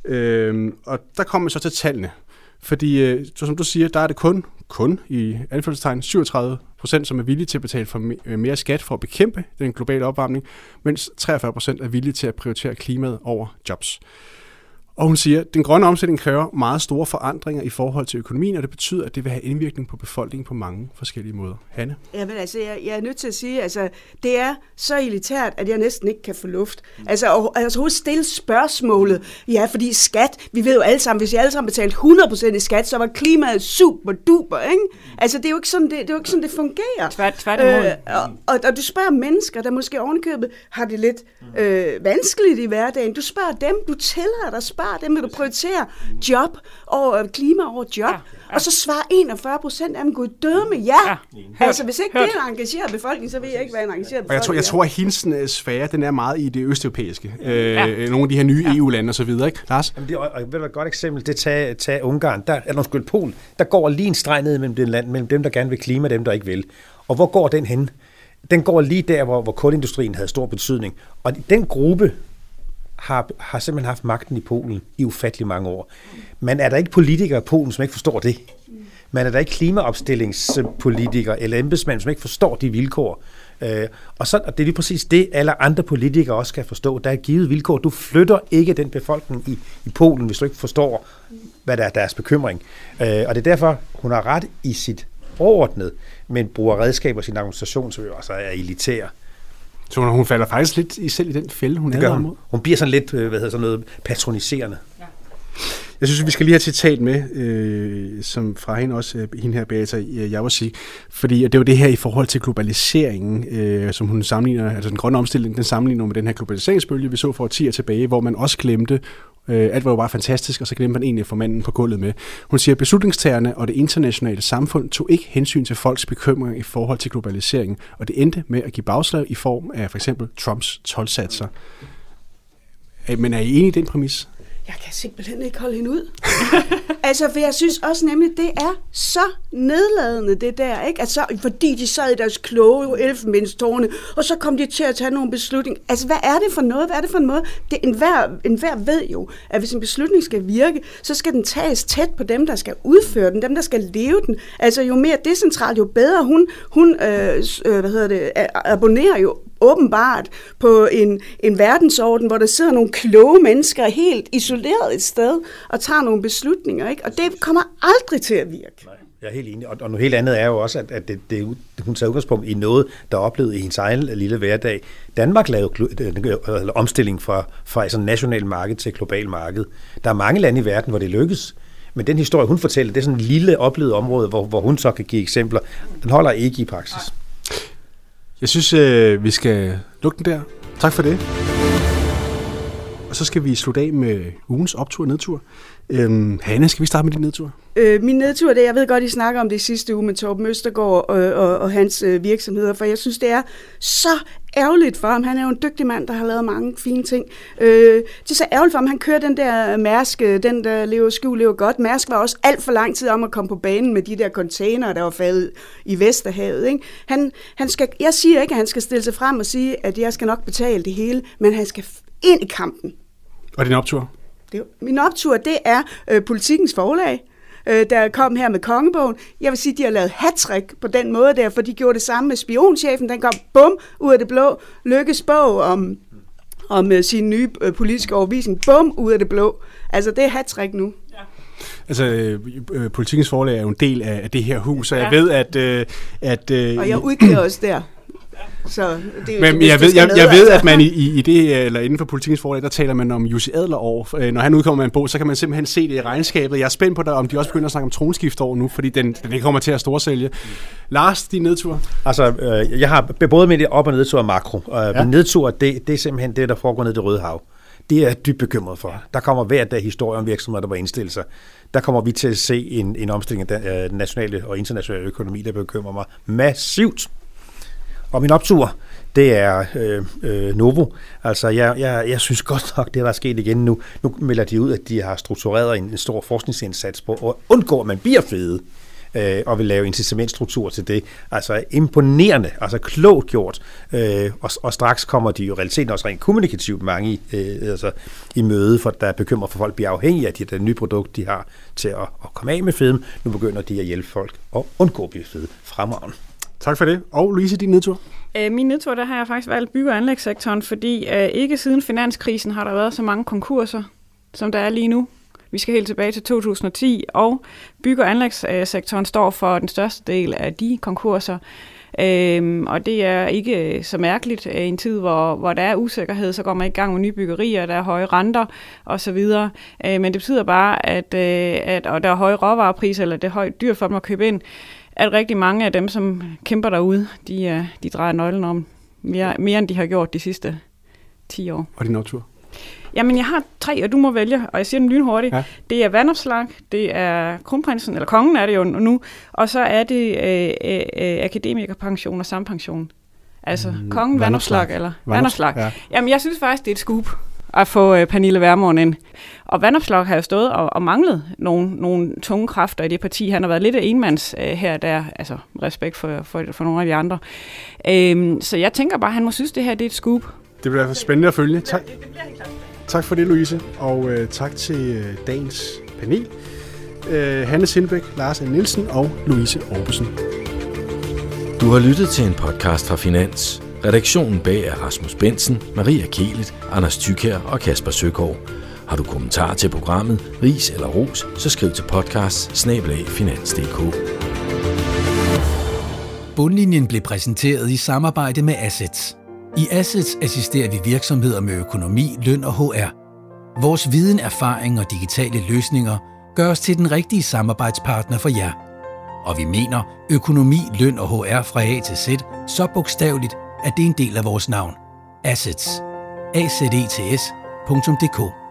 øh, og der kommer man så til tallene. Fordi, øh, så som du siger, der er det kun, kun i anførselstegn, syvogtredive procent, som er villige til at betale for mere skat for at bekæmpe den globale opvarmning, mens treogfyrre procent er villige til at prioritere klimaet over jobs. Og hun siger, at den grønne omstilling kræver meget store forandringer i forhold til økonomien, og det betyder, at det vil have indvirkning på befolkningen på mange forskellige måder. Hanne? Ja, men altså, jeg, jeg er nødt til at sige, altså, det er så elitært, at jeg næsten ikke kan få luft. Altså, og, altså stille spørgsmålet, ja, fordi skat, vi ved jo alle sammen, hvis vi alle sammen betalte hundrede procent i skat, så var klimaet super duper, ikke? Altså, det er jo ikke sådan, det, det, er jo ikke sådan, det fungerer. Tvært, tværtimod. Øh, og, og, og du spørger mennesker, der måske ovenikøbet har det lidt øh, vanskeligt i hverdagen. Du spørger dem, du tillader dig spørge dem, vil du prioritere job og klima over job, ja, ja. Og så svarer enogfyrre procent af dem gud dømme ja. ja. Altså hvis ikke Hørt. det er en engageret befolkning, så ved jeg ikke, hvad en engageret befolkning og jeg tror, jeg tror at hendes sfære, den er meget i det østeuropæiske. Ja. Øh, nogle af de her nye ja. E U-lande og så videre, ikke? Lars? Jamen det er, og ved du et godt eksempel, det tager tag Ungarn, der er nogle skyld Polen, der går lige en streg ned mellem, den land, mellem dem, der gerne vil klima, og dem, der ikke vil. Og hvor går den hen? Den går lige der, hvor, hvor kulindustrien havde stor betydning. Og den gruppe Har, har simpelthen haft magten i Polen i ufattelig mange år. Men er der ikke politikere i Polen, som ikke forstår det? Men er der ikke klimaopstillingspolitikere eller embedsmænd, som ikke forstår de vilkår? Øh, og, så, og det er lige præcis det, alle andre politikere også skal forstå. Der er givet vilkår. Du flytter ikke den befolkning i, i Polen, hvis du ikke forstår, hvad der er deres bekymring. Øh, og det er derfor, hun har ret i sit overordnet, men bruger redskaber i sin argumentation, som jo også er elitær. Så hun, hun falder faktisk lidt i selv i den fælde, hun er hun. hun bliver sådan lidt, hvad hedder sådan noget, patroniserende. Ja. Jeg synes, vi skal lige have et citat med, øh, som fra hende også, øh, hende her, Beata Javosik, fordi det er jo det her i forhold til globaliseringen, øh, som hun sammenligner, altså den grønne omstilling, den sammenligner med den her globaliseringsbølge, vi så for årtier tilbage, hvor man også glemte, øh, alt var jo bare fantastisk, og så glemte man egentlig at få manden på gulvet med. Hun siger, at beslutningstagerne og det internationale samfund tog ikke hensyn til folks bekymringer i forhold til globaliseringen, og det endte med at give bagslag i form af for eksempel Trumps toldsatser. Men er I enige i den præmis? Jeg kan simpelthen ikke holde hende ud. Altså, for jeg synes også nemlig, det er så nedladende, det der, ikke? Altså, fordi de sad i deres kloge elfenbenstårne, og så kom de til at tage nogle beslutninger. Altså, hvad er det for noget? Hvad er det for en måde? Det, enhver, enhver ved jo, at hvis en beslutning skal virke, så skal den tages tæt på dem, der skal udføre den, dem, der skal leve den. Altså, jo mere decentralt, jo bedre. Hun, hun øh, øh, hvad hedder det, abonnerer jo åbenbart på en, en verdensorden, hvor der sidder nogle kloge mennesker helt isoleret et sted og tager nogle beslutninger, ikke? Og det kommer aldrig til at virke. Nej, jeg er helt enig. Og, og noget helt andet er jo også, at, at det, det, hun tager udgangspunkt i noget, der er oplevet i hendes egen lille hverdag. Danmark lavede omstilling fra, fra sådan national marked til global marked. Der er mange lande i verden, hvor det lykkes. Men den historie, hun fortæller, det er sådan et lille oplevet område, hvor, hvor hun så kan give eksempler. Den holder ikke i praksis. Jeg synes, øh, vi skal lukke den der. Tak for det. Og så skal vi slutte af med ugens optur og nedtur. Øhm, Hanne, skal vi starte med din nedtur? Øh, min nedtur er det, jeg ved godt, I snakker om det sidste uge med Torben Østergaard og, og, og hans øh, virksomheder, for jeg synes, det er så ærgerligt for ham. Han er jo en dygtig mand, der har lavet mange fine ting. Øh, det er så ærgerligt for ham. Han kører den der Mærsk, den der lever skjul, lever godt. Mærsk var også alt for lang tid om at komme på banen med de der containere, der var faldet i Vesterhavet. Ikke? Han, han skal, jeg siger ikke, at han skal stille sig frem og sige, at jeg skal nok betale det hele, men han skal ind i kampen. Og din optur? Det, min optur, det er øh, Politikens Forlag, øh, der kom her med Kongebogen. Jeg vil sige, at de har lavet hattrick på den måde der, for de gjorde det samme med Spionchefen. Den kom bum ud af det blå. Lykkes bog om, om uh, sin nye uh, politiske overbevisning. Bum ud af det blå. Altså, det er hattrick nu. Ja. Altså, øh, Politikens Forlag er jo en del af, af det her hus, og jeg ja. ved, at... Øh, at øh, og jeg udgiver også der. Så det, men det, jeg ved, jeg, jeg ved, at man i, i det, eller inden for Politikens Forlag, der taler man om Jussi Adler-år. Når han udkommer med en bog, så kan man simpelthen se det i regnskabet. Jeg er spændt på, der, om de også begynder at snakke om tronskiftår nu, fordi den, den kommer til at storsælge. Lars, din nedtur? Altså, øh, jeg har både med det op- og nedtur og makro. Øh, ja. Nedtur, det, det er simpelthen det, der foregår nede i Det Røde Hav. Det er jeg dybt bekymret for. Der kommer hver dag historier om virksomheder, der var indstillet sig. Der kommer vi til at se en, en omstilling af den nationale og internationale økonomi, der bekymrer mig massivt. Og min optur, det er øh, øh, Novo. Altså, jeg, jeg, jeg synes godt nok, det der er sket igen nu. Nu melder de ud, at de har struktureret en, en stor forskningsindsats på at undgå, at man bliver fede, øh, og vil lave incitamentstruktur til det. Altså, imponerende, altså klogt gjort. Øh, og, og straks kommer de jo i realiteten også rent kommunikativt mange i, øh, altså, i møde, for der er bekymret for, at folk bliver afhængige af de der nye produkt, de har til at, at komme af med fedem. Nu begynder de at hjælpe folk at undgå at blive fede fremragende. Tak for det. Og Louise, din nedtur? Øh, min nedtur, der har jeg faktisk valgt bygge- og anlægssektoren, fordi øh, ikke siden finanskrisen har der været så mange konkurser, som der er lige nu. Vi skal helt tilbage til to tusind og ti, og bygge- og anlægssektoren står for den største del af de konkurser. Øhm, og det er ikke så mærkeligt. I en tid, hvor, hvor der er usikkerhed, så går man i gang med nye byggerier, der er høje renter osv. Øh, men det betyder bare, at, øh, at og der er høje råvarepriser, eller det er højt dyrt for dem at købe ind, at rigtig mange af dem, som kæmper derude, de, de drejer nøglen om mere, mere, end de har gjort de sidste ti år. Og din natur? Jamen, jeg har tre, og du må vælge, og jeg siger den lynhurtigt. Ja. Det er Vandopslag, det er Kronprinsen, eller kongen er det jo nu, og så er det øh, øh, akademikerpension og sampension. Altså mm, kongen, Vandopslag eller Vandopslag. Ja. Jamen, jeg synes faktisk, det er et scoop at få øh, Pernille Vermund ind. Og Vandopslag har jo stået og, og manglet nogle, nogle tunge kræfter i det parti. Han har været lidt af enmands øh, her og der, altså respekt for, for, for nogle af de andre. Øhm, så jeg tænker bare, at han må synes, det her det er et scoop. Det bliver spændende at følge. Tak. Det, det bliver helt klart. Tak for det, Louise, og øh, tak til øh, dagens panel. Øh, Hanne Sindbæk, Lars A. Nielsen og Louise Orbesen. Du har lyttet til en podcast fra Finans. Redaktionen bag er Rasmus Bensen, Maria Kielet, Anders Thykier og Kasper Søgaard. Har du kommentarer til programmet, ris eller ros, så skriv til podcast snabel-a finans punktum d k. Bundlinjen blev præsenteret i samarbejde med Assets. I Assets assisterer vi virksomheder med økonomi, løn og H R. Vores viden, erfaring og digitale løsninger gør os til den rigtige samarbejdspartner for jer. Og vi mener økonomi, løn og H R fra A til Z så bogstaveligt, at det er en del af vores navn. Assets. A Z E T S punktum d k